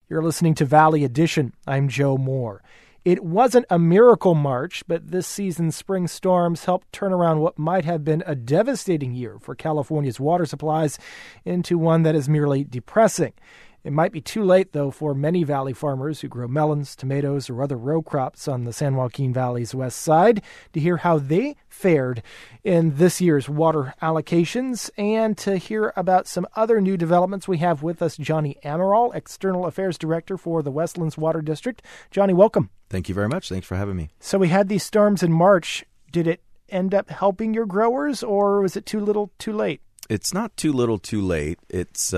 You're listening to Valley Edition. I'm Joe Moore. It wasn't a miracle March, but this season's spring storms helped turn around what might have been a devastating year for California's water supplies into one that is merely depressing. It might be too late, though, for many valley farmers who grow melons, tomatoes, or other row crops on the San Joaquin Valley's west side to hear how they fared in this year's water allocations and to hear about some other new developments. We have with us Johnny Amaral, External Affairs Director for the Westlands Water District. Johnny, welcome. Thank you very much. Thanks for having me. So we had these storms in March. Did it end up helping your growers, or was it too little, too late? It's not too little, too late. It's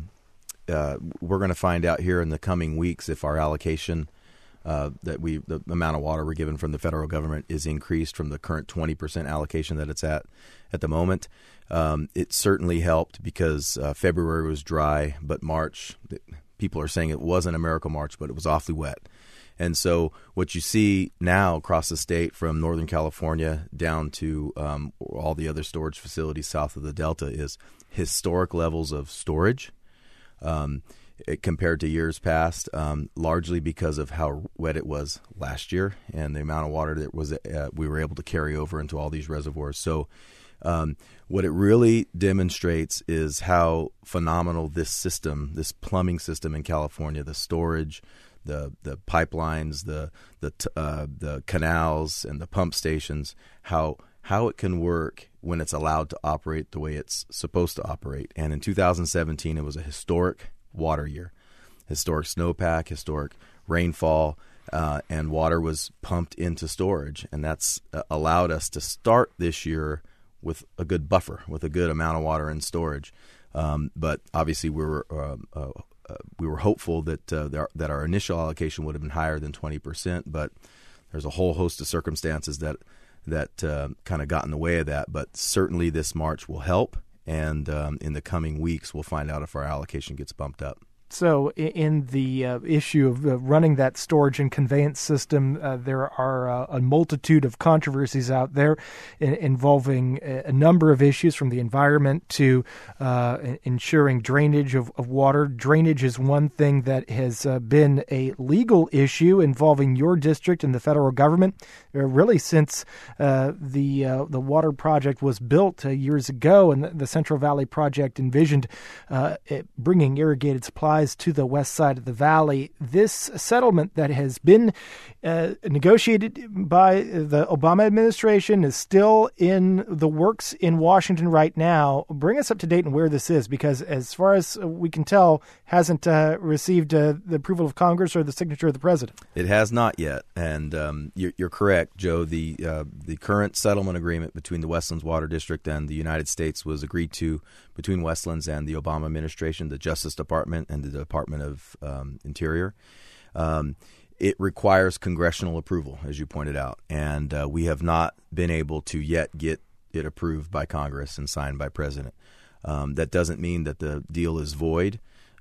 we're going to find out here in the coming weeks if our allocation, the amount of water we're given from the federal government is increased from the current 20% allocation that it's at the moment. It certainly helped because February was dry, but March, people are saying it wasn't a miracle March, but it was awfully wet. And so what you see now across the state from Northern California down to all the other storage facilities south of the Delta is historic levels of storage. Compared to years past, largely because of how wet it was last year and the amount of water that was we were able to carry over into all these reservoirs. So what it really demonstrates is how phenomenal this system, this plumbing system in California, the storage, the pipelines, the canals and the pump stations, how it can work when it's allowed to operate the way it's supposed to operate. And in 2017, it was a historic water year, historic snowpack, historic rainfall, and water was pumped into storage. And that's allowed us to start this year with a good buffer, with a good amount of water in storage. But obviously, we were hopeful that our initial allocation would have been higher than 20%, but there's a whole host of circumstances that kind of got in the way of that. But certainly this March will help, and in the coming weeks we'll find out if our allocation gets bumped up. So in the issue of running that storage and conveyance system, there are a multitude of controversies out there involving a number of issues, from the environment to ensuring drainage of water. Drainage is one thing that has been a legal issue involving your district and the federal government, really since the water project was built years ago, and the Central Valley Project envisioned bringing irrigated supplies to the west side of the valley. This settlement that has been negotiated by the Obama administration is still in the works in Washington right now. Bring us up to date on where this is, because as far as we can tell, hasn't received the approval of Congress or the signature of the president. It has not yet, and you're correct, Joe. The current settlement agreement between the Westlands Water District and the United States was agreed to between Westlands and the Obama administration, the Justice Department, and the Department of Interior. It requires congressional approval, as you pointed out, and we have not been able to yet get it approved by Congress and signed by President. That doesn't mean that the deal is void.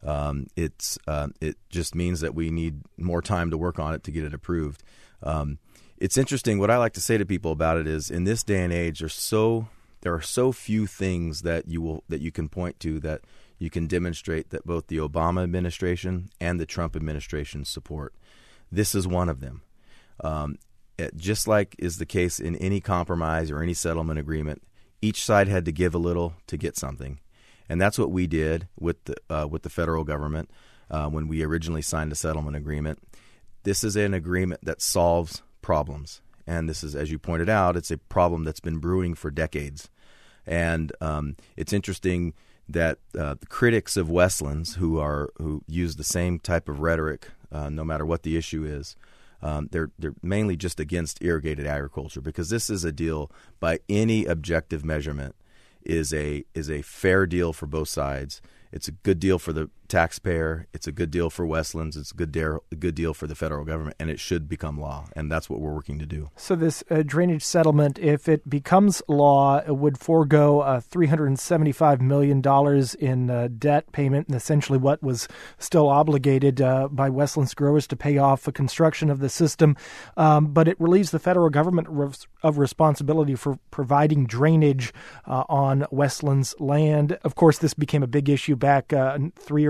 It just means that we need more time to work on it to get it approved. It's interesting. What I like to say to people about it is, in this day and age, there are so few things that you can point to that you can demonstrate that both the Obama administration and the Trump administration support. This is one of them. Just like is the case in any compromise or any settlement agreement, each side had to give a little to get something. And that's what we did with the federal government when we originally signed a settlement agreement. This is an agreement that solves problems. And this is, as you pointed out, it's a problem that's been brewing for decades. And it's interesting that the critics of Westlands, who use the same type of rhetoric, no matter what the issue is, they're mainly just against irrigated agriculture, because this is a deal by any objective measurement is a fair deal for both sides. It's a good deal for the taxpayer. It's a good deal for Westlands. It's a good deal for the federal government, and it should become law. And that's what we're working to do. So this drainage settlement, if it becomes law, it would forego $375 million in debt payment, and essentially what was still obligated by Westlands growers to pay off the construction of the system. But it relieves the federal government of responsibility for providing drainage on Westlands land. Of course, this became a big issue back 3 or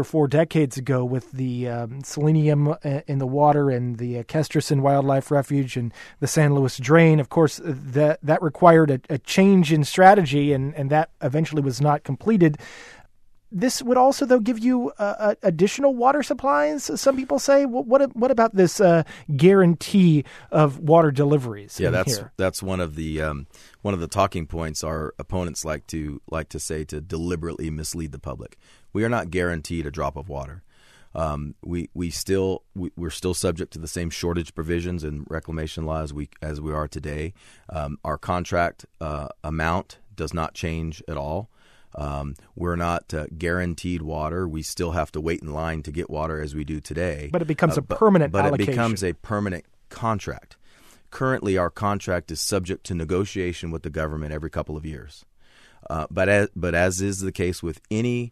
or 4 decades ago with the selenium in the water and the Kesterson Wildlife Refuge and the San Luis Drain. Of course, that required a change in strategy, and that eventually was not completed. This would also, though, give you additional water supplies, some people say. What about this guarantee of water deliveries? Yeah, that's one of the talking points our opponents like to say, to deliberately mislead the public. We are not guaranteed a drop of water. We're still subject to the same shortage provisions in reclamation law as we are today. Our contract amount does not change at all. We're not guaranteed water. We still have to wait in line to get water as we do today. But it becomes a permanent allocation. But it becomes a permanent contract. Currently, our contract is subject to negotiation with the government every couple of years. But as is the case with any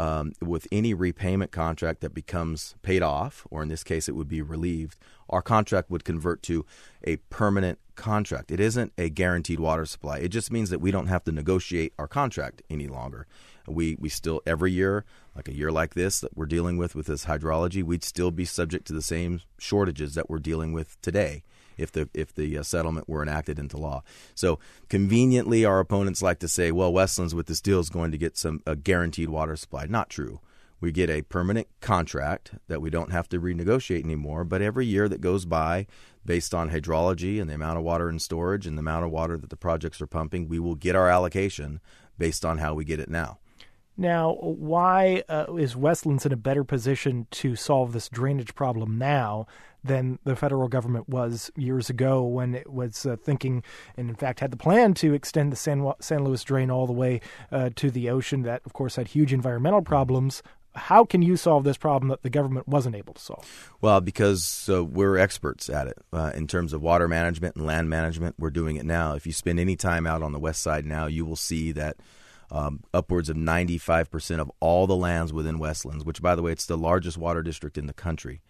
repayment contract that becomes paid off, or in this case it would be relieved, our contract would convert to a permanent contract. It isn't a guaranteed water supply. It just means that we don't have to negotiate our contract any longer. We still, every year, like a year like this that we're dealing with this hydrology, we'd still be subject to the same shortages that we're dealing with today if the settlement were enacted into law. So conveniently, our opponents like to say, well, Westlands with this deal is going to get a guaranteed water supply. Not true. We get a permanent contract that we don't have to renegotiate anymore, but every year that goes by, based on hydrology and the amount of water in storage and the amount of water that the projects are pumping, we will get our allocation based on how we get it now. Now, why is Westlands in a better position to solve this drainage problem now than the federal government was years ago when it was thinking, and in fact had the plan to extend the San Luis Drain all the way to the ocean that, of course, had huge environmental problems? How can you solve this problem that the government wasn't able to solve? Well, because we're experts at it. In terms of water management and land management, we're doing it now. If you spend any time out on the west side now, you will see that upwards of 95% of all the lands within Westlands, which, by the way, it's the largest water district in the country,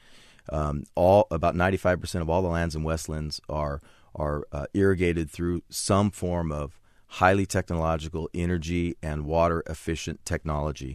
about 95% of all the lands in Westlands are irrigated through some form of highly technological energy and water efficient technology.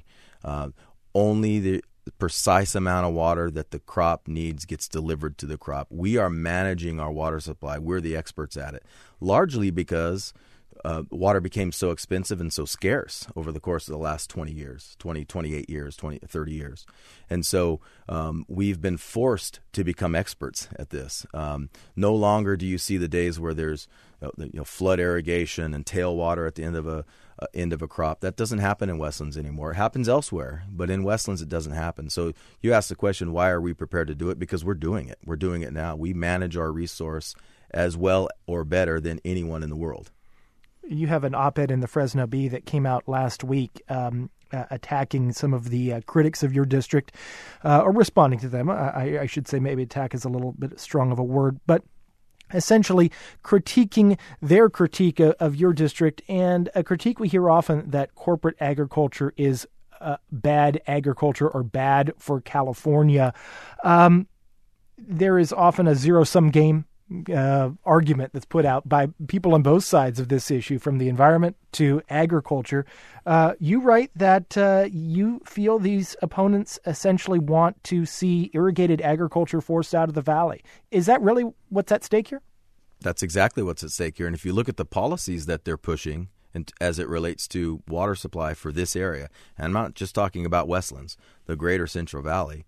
Only the precise amount of water that the crop needs gets delivered to the crop. We are managing our water supply. We're the experts at it, largely because water became so expensive and so scarce over the course of the last 20 years, 28 years, 30 years. And so we've been forced to become experts at this. No longer do you see the days where there's flood irrigation and tailwater at the end of a crop. That doesn't happen in Westlands anymore. It happens elsewhere, but in Westlands it doesn't happen. So you ask the question, why are we prepared to do it? Because we're doing it. We're doing it now. We manage our resource as well or better than anyone in the world. You have an op-ed in the Fresno Bee that came out last week attacking some of the critics of your district, or responding to them. I should say maybe attack is a little bit strong of a word, but essentially critiquing their critique of your district, and a critique we hear often that corporate agriculture is bad agriculture or bad for California. There is often a zero-sum game argument that's put out by people on both sides of this issue, from the environment to agriculture. You write that you feel these opponents essentially want to see irrigated agriculture forced out of the valley. Is that really what's at stake here? That's exactly what's at stake here. And if you look at the policies that they're pushing, and as it relates to water supply for this area, and I'm not just talking about Westlands, the greater Central Valley,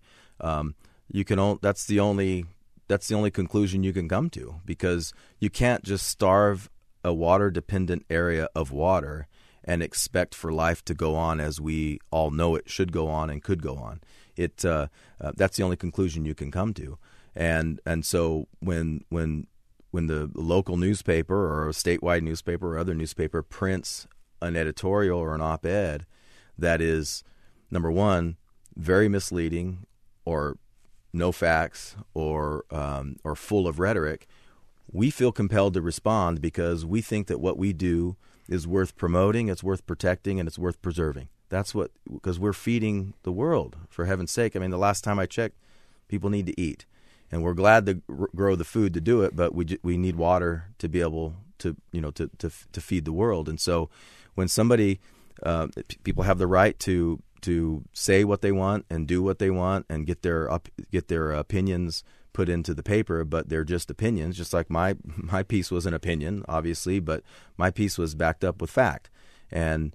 that's the only conclusion you can come to, because you can't just starve a water-dependent area of water and expect for life to go on as we all know it should go on and could go on. That's the only conclusion you can come to. And so when the local newspaper or a statewide newspaper or other newspaper prints an editorial or an op-ed that is, number one, very misleading or no facts or full of rhetoric, we feel compelled to respond, because we think that what we do is worth promoting, it's worth protecting, and it's worth preserving. Because we're feeding the world, for heaven's sake. I mean, the last time I checked, people need to eat, and we're glad to grow the food to do it, but we need water to be able to feed the world. And so when somebody people have the right to to say what they want and do what they want and get their opinions put into the paper, but they're just opinions. Just like my piece was an opinion, obviously, but my piece was backed up with fact. And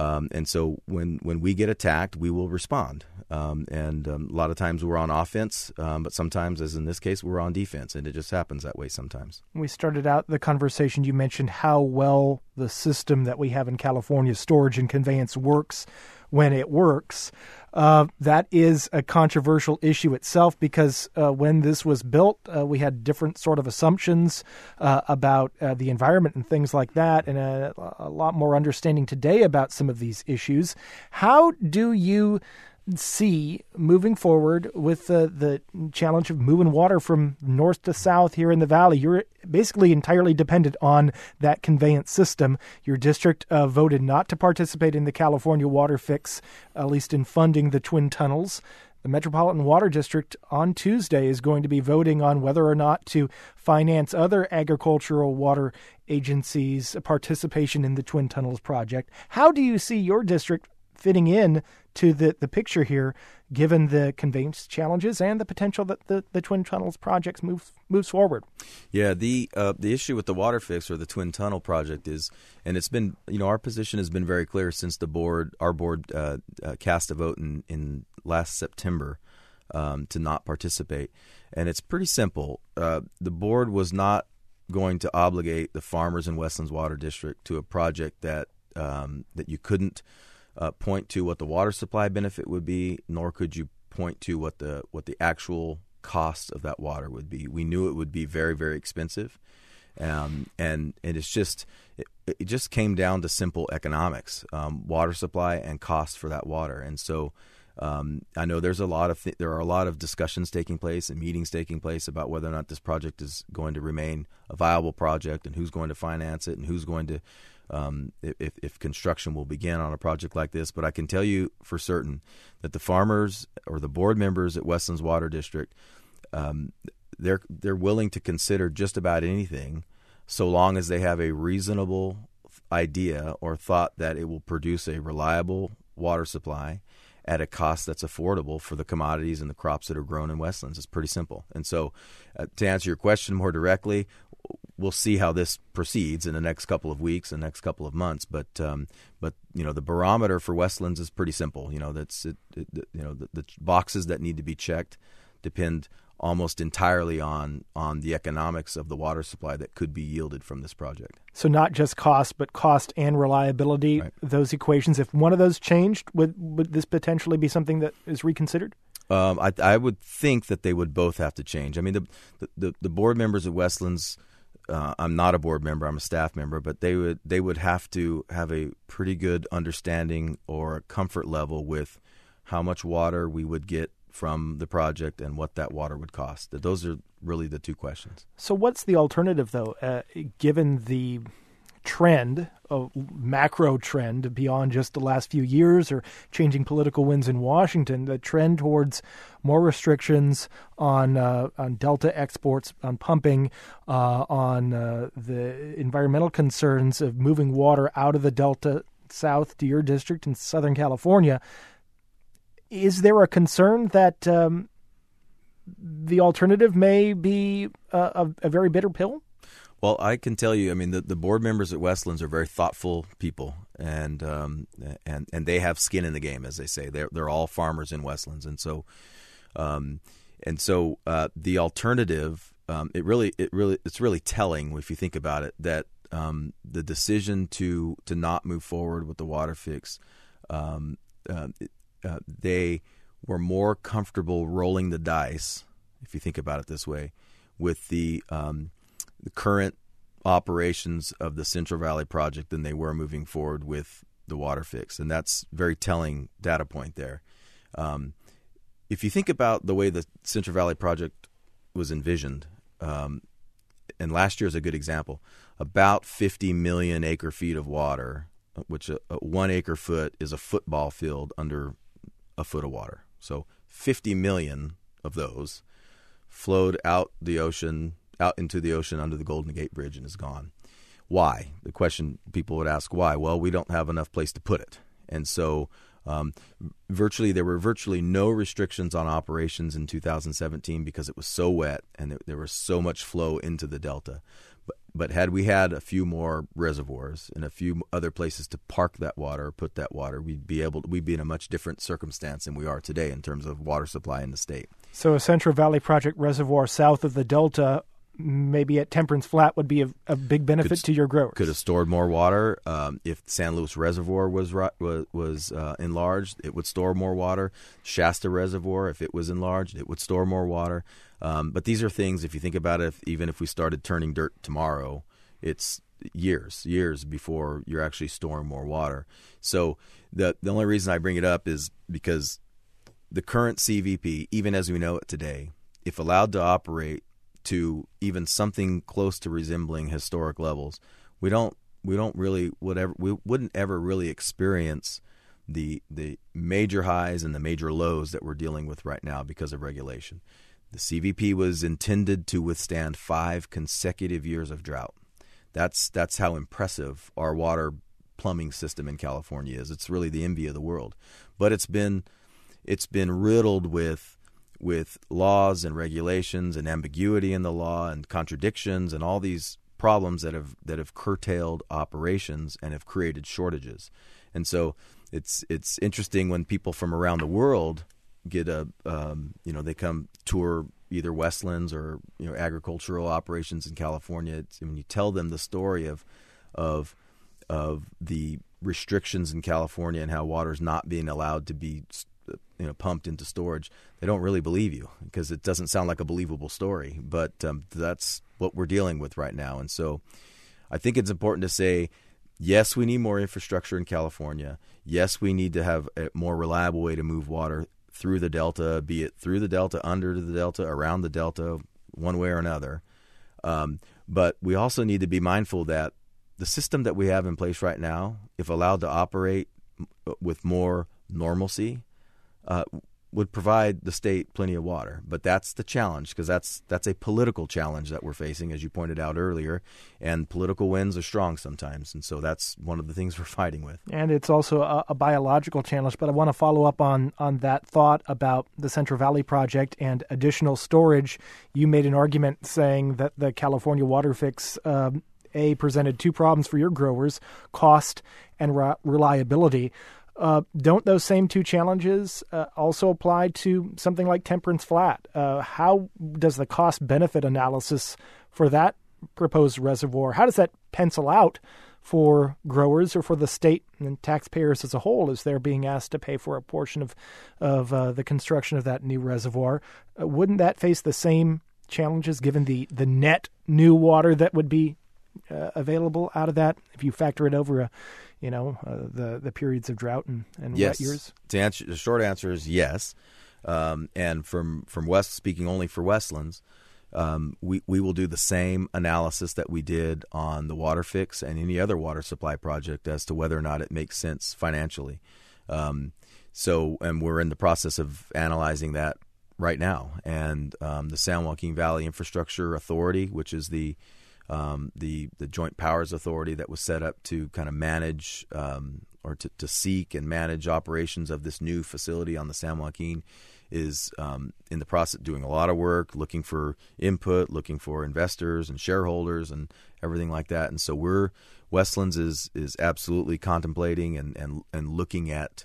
so when we get attacked, we will respond. A lot of times we're on offense, but sometimes, as in this case, we're on defense, and it just happens that way sometimes. We started out the conversation, you mentioned how well the system that we have in California, storage and conveyance, works when it works. That is a controversial issue itself because when this was built, we had different sort of assumptions about the environment and things like that, and a lot more understanding today about some of these issues. How do you see moving forward with the challenge of moving water from north to south here in the valley? You're basically entirely dependent on that conveyance system. Your district voted not to participate in the California Water Fix, at least in funding the Twin Tunnels. The Metropolitan Water District on Tuesday is going to be voting on whether or not to finance other agricultural water agencies' participation in the Twin Tunnels project. How do you see your district fitting in to the picture here, given the conveyance challenges and the potential that the Twin Tunnels projects moves forward? Yeah, the issue with the Water Fix or the Twin Tunnel project is, and it's been, our position has been very clear since our board cast a vote in last September to not participate, and it's pretty simple. The board was not going to obligate the farmers in Westlands Water District to a project that you couldn't point to what the water supply benefit would be, nor could you point to what the actual cost of that water would be. We knew it would be very, very expensive, and it just came down to simple economics, water supply and cost for that water. And so I know there are a lot of discussions taking place and meetings taking place about whether or not this project is going to remain a viable project and who's going to finance it and who's going to if construction will begin on a project like this. But I can tell you for certain that the farmers or the board members at Westlands Water District, they're willing to consider just about anything so long as they have a reasonable idea or thought that it will produce a reliable water supply at a cost that's affordable for the commodities and the crops that are grown in Westlands. It's pretty simple. And so to answer your question more directly, we'll see how this proceeds in the next couple of weeks and next couple of months. But the barometer for Westlands is pretty simple. The boxes that need to be checked depend almost entirely on the economics of the water supply that could be yielded from this project. So not just cost, but cost and reliability, right. Those equations. If one of those changed, would this potentially be something that is reconsidered? I would think that they would both have to change. I mean, the board members at Westlands. I'm not a board member, I'm a staff member, but they would have to have a pretty good understanding or a comfort level with how much water we would get from the project and what that water would cost. Those are really the two questions. So what's the alternative, though, given the trend, a macro trend beyond just the last few years or changing political winds in Washington, the trend towards more restrictions on Delta exports, on pumping, on the environmental concerns of moving water out of the Delta south to your district in Southern California. Is there a concern that the alternative may be a very bitter pill? Well, I can tell you, I mean, the board members at Westlands are very thoughtful people, and they have skin in the game, as they say. They're all farmers in Westlands, and so the alternative, it's really telling if you think about it that the decision to not move forward with the water fix, they were more comfortable rolling the dice, if you think about it this way, with the current operations of the Central Valley project than they were moving forward with the water fix. And that's a very telling data point there. If you think about the way the Central Valley project was envisioned, and last year is a good example, about 50 million acre feet of water, which a 1 acre foot is a football field under a foot of water. So 50 million of those flowed out into the ocean under the Golden Gate Bridge and is gone. Why? The question people would ask, why? Well, we don't have enough place to put it. And so There were virtually no restrictions on operations in 2017 because it was so wet and there was so much flow into the delta. But had we had a few more reservoirs and a few other places to park that water or put that water, we'd be in a much different circumstance than we are today in terms of water supply in the state. So a Central Valley Project reservoir south of the delta, maybe at Temperance Flat, would be a big benefit to your growers. Could have stored more water. If San Luis Reservoir was enlarged, it would store more water. Shasta Reservoir, if it was enlarged, it would store more water. But these are things, if you think about it, even if we started turning dirt tomorrow, it's years before you're actually storing more water. So the only reason I bring it up is because the current CVP, even as we know it today, if allowed to operate to even something close to resembling historic levels, we wouldn't ever really experience the major highs and the major lows that we're dealing with right now because of regulation. The CVP was intended to withstand 5 consecutive years of drought. That's how impressive our water plumbing system in California is. It's really the envy of the world. But it's been riddled with laws and regulations and ambiguity in the law and contradictions and all these problems that have curtailed operations and have created shortages. And so it's interesting when people from around the world get they come tour either Westlands or agricultural operations in California. When you tell them the story of the restrictions in California and how water's not being allowed to be pumped into storage, they don't really believe you because it doesn't sound like a believable story. But that's what we're dealing with right now. And so I think it's important to say, yes, we need more infrastructure in California. Yes, we need to have a more reliable way to move water through the Delta, be it through the Delta, under the Delta, around the Delta, one way or another. But we also need to be mindful that the system that we have in place right now, if allowed to operate with more normalcy, would provide the state plenty of water. But that's the challenge, because that's a political challenge that we're facing, as you pointed out earlier, and political winds are strong sometimes, and so that's one of the things we're fighting with. And it's also a biological challenge, but I want to follow up on that thought about the Central Valley Project and additional storage. You made an argument saying that the California Water Fix presented 2 problems for your growers: cost and reliability. Don't those same 2 challenges also apply to something like Temperance Flat? How does the cost-benefit analysis for that proposed reservoir, how does that pencil out for growers or for the state and taxpayers as a whole as they're being asked to pay for a portion of the construction of that new reservoir? Wouldn't that face the same challenges given the net new water that would be available out of that if you factor it over the periods of drought and yes. wet years? The short answer is yes. And from West, speaking only for Westlands, we will do the same analysis that we did on the Water Fix and any other water supply project as to whether or not it makes sense financially. And we're in the process of analyzing that right now. And the San Joaquin Valley Infrastructure Authority, which is the Joint Powers Authority that was set up to kind of manage or to seek and manage operations of this new facility on the San Joaquin, is in the process doing a lot of work, looking for input, looking for investors and shareholders and everything like that. And so Westlands is absolutely contemplating and looking at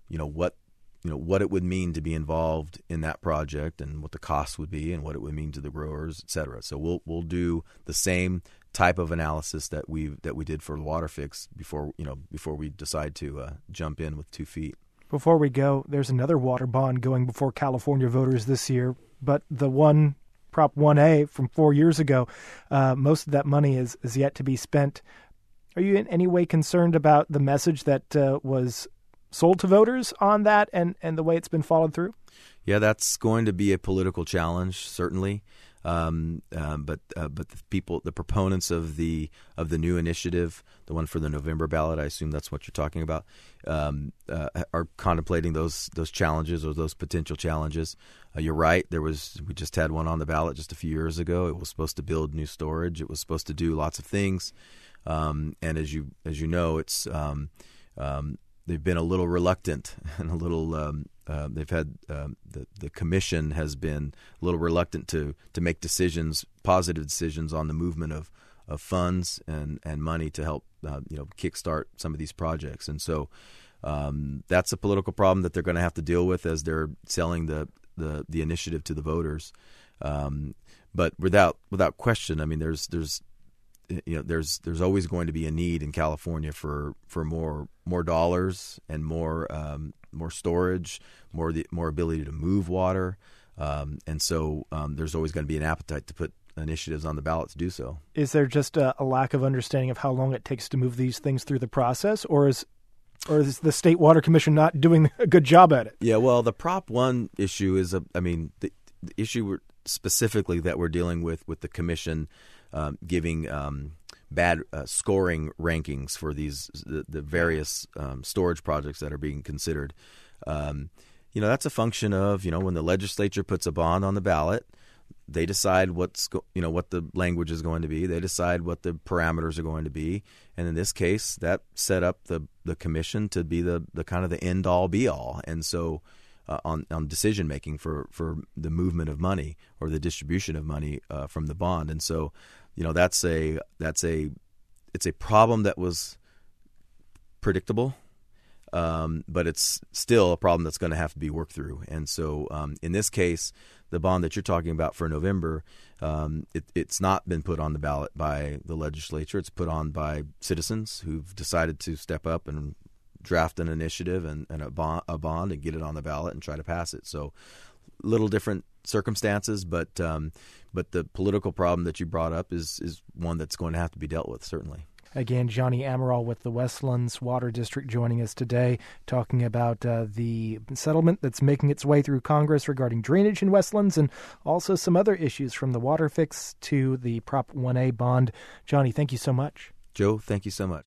what it would mean to be involved in that project and what the cost would be and what it would mean to the growers, et cetera. So we'll do the same type of analysis that we did for the Water Fix before we decide to jump in with 2 feet. Before we go, there's another water bond going before California voters this year, but the one Prop 1A from 4 years ago, most of that money is yet to be spent. Are you in any way concerned about the message that was sold to voters on that and the way it's been followed through? Yeah, that's going to be a political challenge, certainly. But the proponents of the new initiative, the one for the November ballot, I assume that's what you're talking about, are contemplating those challenges or those potential challenges. You're right. We just had one on the ballot just a few years ago. It was supposed to build new storage. It was supposed to do lots of things. And as you know, it's they've been a little reluctant and a little. They've had the commission has been a little reluctant to make decisions, positive decisions on the movement of funds and money to help kickstart some of these projects. And so that's a political problem that they're going to have to deal with as they're selling the initiative to the voters. But without question, I mean, there's always going to be a need in California for more dollars and more storage, more ability to move water, and so there's always going to be an appetite to put initiatives on the ballot to do so. Is there just a lack of understanding of how long it takes to move these things through the process, or is the State Water Commission not doing a good job at it? Yeah, well, the Prop 1 issue is the issue specifically that we're dealing with the commission giving bad scoring rankings for the various storage projects that are being considered. That's a function of when the legislature puts a bond on the ballot, they decide what the language is going to be. They decide what the parameters are going to be, and in this case, that set up the commission to be the kind of the end all be all. And so, on decision making for the movement of money or the distribution of money from the bond. And so, it's a problem that was predictable, but it's still a problem that's going to have to be worked through. And so, in this case, the bond that you're talking about for November, it's not been put on the ballot by the legislature. It's put on by citizens who've decided to step up and draft an initiative and a bond and get it on the ballot and try to pass it. So, little different circumstances, but the political problem that you brought up is one that's going to have to be dealt with, certainly. Again, Johnny Amaral with the Westlands Water District joining us today, talking about the settlement that's making its way through Congress regarding drainage in Westlands and also some other issues from the water fix to the Prop 1A bond. Johnny, thank you so much. Joe, thank you so much.